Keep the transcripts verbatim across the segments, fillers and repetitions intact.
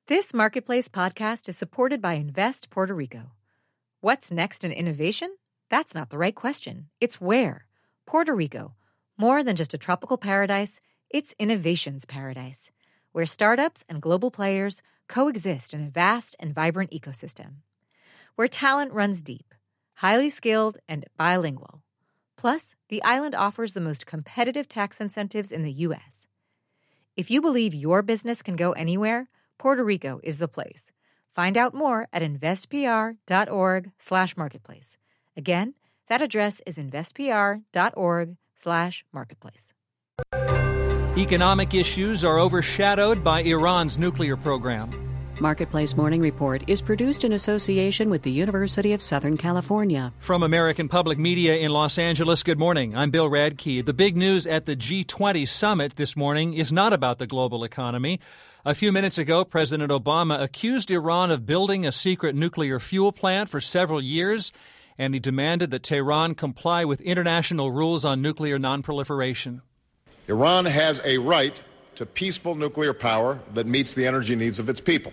This Marketplace podcast is supported by Invest Puerto Rico. What's next in innovation? That's not the right question. It's where. Puerto Rico. More than just a tropical paradise, it's innovation's paradise, where startups and global players coexist in a vast and vibrant ecosystem. Where talent runs deep, highly skilled, and bilingual. Plus, the island offers the most competitive tax incentives in the U S. If you believe your business can go anywhere, Puerto Rico is the place. Find out more at investpr.org slash marketplace. Again, that address is investpr.org slash marketplace. Economic issues are overshadowed by Iran's nuclear program. Marketplace Morning Report is produced in association with the University of Southern California. From American Public Media in Los Angeles, good morning. I'm Bill Radke. The big news at the G twenty summit this morning is not about the global economy. A few minutes ago, President Obama accused Iran of building a secret nuclear fuel plant for several years, and he demanded that Tehran comply with international rules on nuclear nonproliferation. Iran has a right to peaceful nuclear power that meets the energy needs of its people.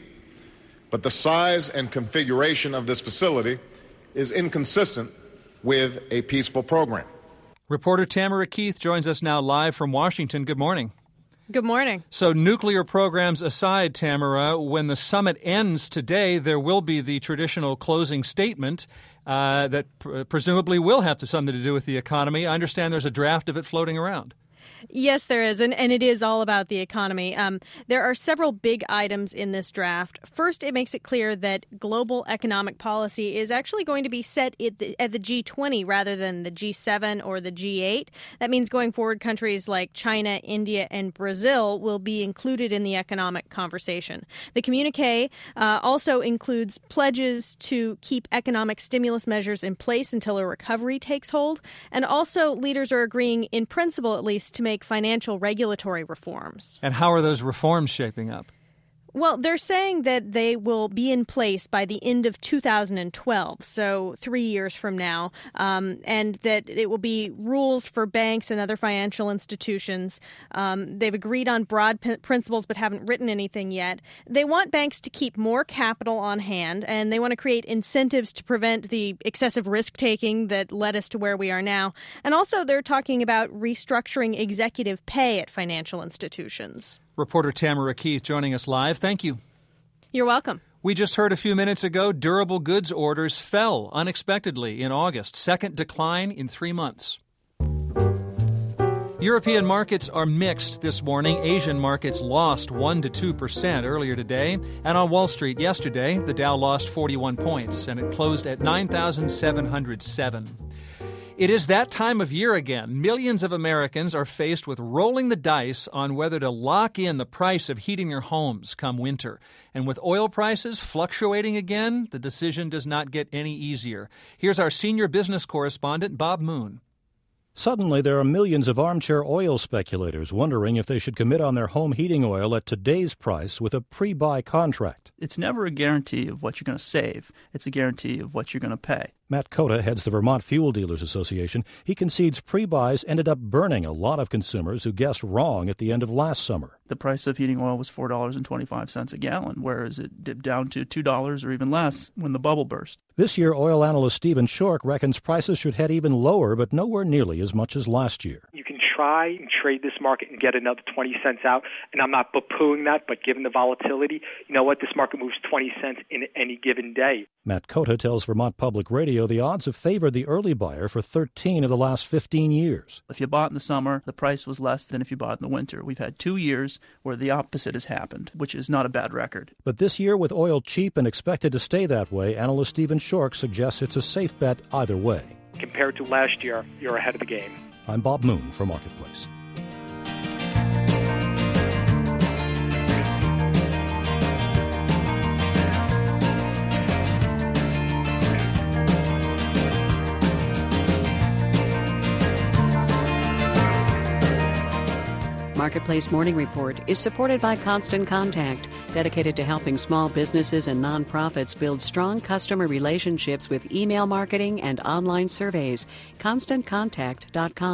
But the size and configuration of this facility is inconsistent with a peaceful program. Reporter Tamara Keith joins us now live from Washington. Good morning. Good morning. So nuclear programs aside, Tamara, when the summit ends today, there will be the traditional closing statement uh, that pr- presumably will have to something to do with the economy. I understand there's a draft of it floating around. Yes, there is, and, and it is all about the economy. Um, there are several big items in this draft. First, it makes it clear that global economic policy is actually going to be set at the, at the G twenty rather than the G seven or the G eight. That means going forward, countries like China, India, and Brazil will be included in the economic conversation. The communique uh, also includes pledges to keep economic stimulus measures in place until a recovery takes hold, and also leaders are agreeing, in principle at least, to make make financial regulatory reforms. And how are those reforms shaping up? Well, they're saying that they will be in place by the end of two thousand twelve, so three years from now, um, and that it will be rules for banks and other financial institutions. Um, they've agreed on broad p- principles but haven't written anything yet. They want banks to keep more capital on hand, and they want to create incentives to prevent the excessive risk-taking that led us to where we are now. And also, they're talking about restructuring executive pay at financial institutions. Reporter Tamara Keith joining us live. Thank you. You're welcome. We just heard a few minutes ago durable goods orders fell unexpectedly in August, second decline in three months. European markets are mixed this morning. Asian markets lost one to two percent earlier today. And on Wall Street yesterday, the Dow lost forty-one points, and it closed at nine thousand seven hundred seven. It is that time of year again. Millions of Americans are faced with rolling the dice on whether to lock in the price of heating their homes come winter. And with oil prices fluctuating again, the decision does not get any easier. Here's our senior business correspondent, Bob Moon. Suddenly, there are millions of armchair oil speculators wondering if they should commit on their home heating oil at today's price with a pre-buy contract. It's never a guarantee of what you're going to save. It's a guarantee of what you're going to pay. Matt Cota heads the Vermont Fuel Dealers Association. He concedes pre-buys ended up burning a lot of consumers who guessed wrong at the end of last summer. The price of heating oil was four dollars and twenty-five cents a gallon, whereas it dipped down to two dollars or even less when the bubble burst. This year, oil analyst Stephen Shork reckons prices should head even lower, but nowhere nearly as much as last year. You can try and trade this market and get another twenty cents out, and I'm not poo-pooing that, but given the volatility, you know what, this market moves twenty cents in any given day. Matt Cota tells Vermont Public Radio the odds have favored the early buyer for thirteen of the last fifteen years. If you bought in the summer, the price was less than if you bought in the winter. We've had two years where the opposite has happened, which is not a bad record. But this year, with oil cheap and expected to stay that way, analyst Stephen Shork suggests it's a safe bet either way. Compared to last year, you're ahead of the game. I'm Bob Moon for Marketplace. Marketplace Morning Report is supported by Constant Contact, dedicated to helping small businesses and nonprofits build strong customer relationships with email marketing and online surveys. constant contact dot com.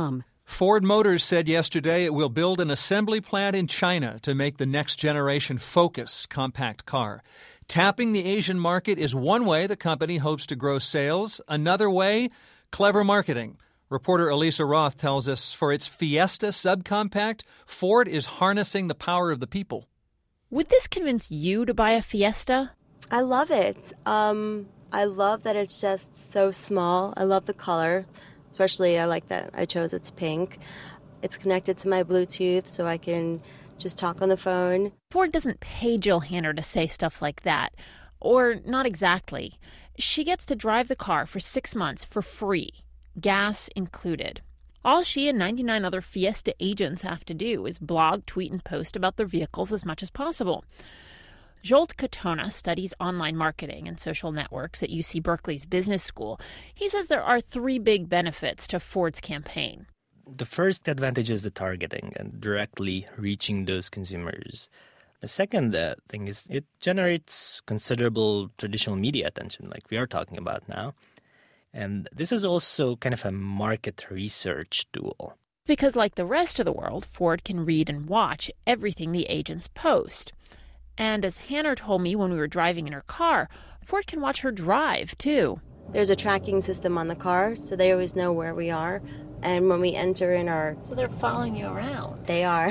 Ford Motors said yesterday it will build an assembly plant in China to make the next-generation Focus compact car. Tapping the Asian market is one way the company hopes to grow sales. Another way, clever marketing. Reporter Elisa Roth tells us for its Fiesta subcompact, Ford is harnessing the power of the people. Would this convince you to buy a Fiesta? I love it. Um, I love that it's just so small. I love the color. Especially, I like that I chose it's pink. It's connected to my Bluetooth, so I can just talk on the phone. Ford doesn't pay Jill Hanner to say stuff like that. Or not exactly. She gets to drive the car for six months for free, gas included. All she and ninety-nine other Fiesta agents have to do is blog, tweet, and post about their vehicles as much as possible. Zsolt Katona studies online marketing and social networks at U C Berkeley's business school. He says there are three big benefits to Ford's campaign. The first advantage is the targeting and directly reaching those consumers. The second uh, thing is it generates considerable traditional media attention, like we are talking about now. And this is also kind of a market research tool. Because like the rest of the world, Ford can read and watch everything the agents post. And as Hanner told me when we were driving in her car, Ford can watch her drive, too. There's a tracking system on the car, so they always know where we are. And when we enter in our... So they're following you around. They are.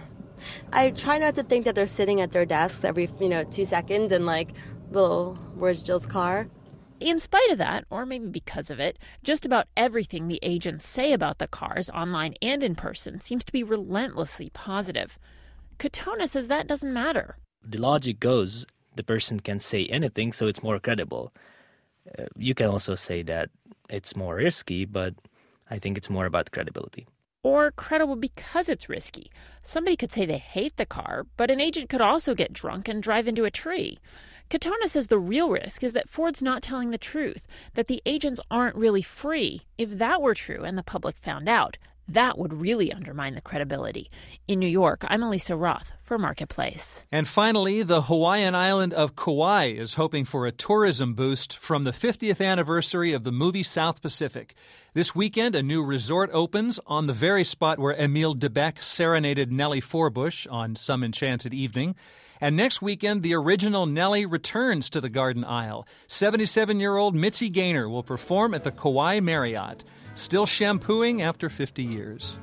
I try not to think that they're sitting at their desks every, you know, two seconds and like, little, where's Jill's car? In spite of that, or maybe because of it, just about everything the agents say about the cars, online and in person, seems to be relentlessly positive. Katona says that doesn't matter. The logic goes, the person can say anything, so it's more credible. Uh, you can also say that it's more risky, but I think it's more about credibility. Or credible because it's risky. Somebody could say they hate the car, but an agent could also get drunk and drive into a tree. Katona says the real risk is that Ford's not telling the truth, that the agents aren't really free. If that were true and the public found out, that would really undermine the credibility. In New York, I'm Elisa Roth for Marketplace. And finally, the Hawaiian island of Kauai is hoping for a tourism boost from the fiftieth anniversary of the movie South Pacific. This weekend, a new resort opens on the very spot where Emile Debec serenaded Nellie Forbush on Some Enchanted Evening. And next weekend, the original Nellie returns to the Garden Isle. seventy-seven-year-old Mitzi Gaynor will perform at the Kauai Marriott. Still shampooing after fifty years.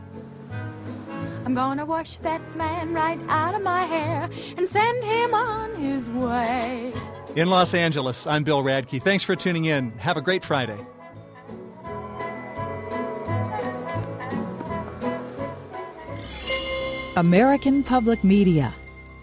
I'm gonna wash that man right out of my hair and send him on his way. In Los Angeles, I'm Bill Radke. Thanks for tuning in. Have a great Friday. American Public Media.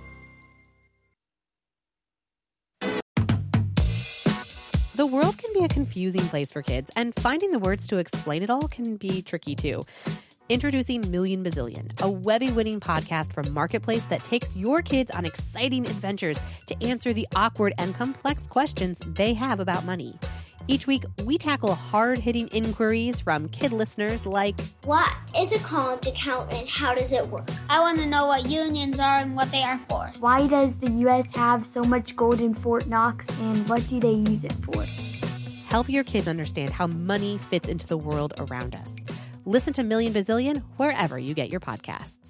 The world can be a confusing place for kids, and finding the words to explain it all can be tricky too. Introducing Million Bazillion, a Webby-winning podcast from Marketplace that takes your kids on exciting adventures to answer the awkward and complex questions they have about money. Each week, we tackle hard-hitting inquiries from kid listeners like, what is a college account and how does it work? I want to know what unions are and what they are for. Why does the U S have so much gold in Fort Knox and what do they use it for? Help your kids understand how money fits into the world around us. Listen to Million Bazillion wherever you get your podcasts.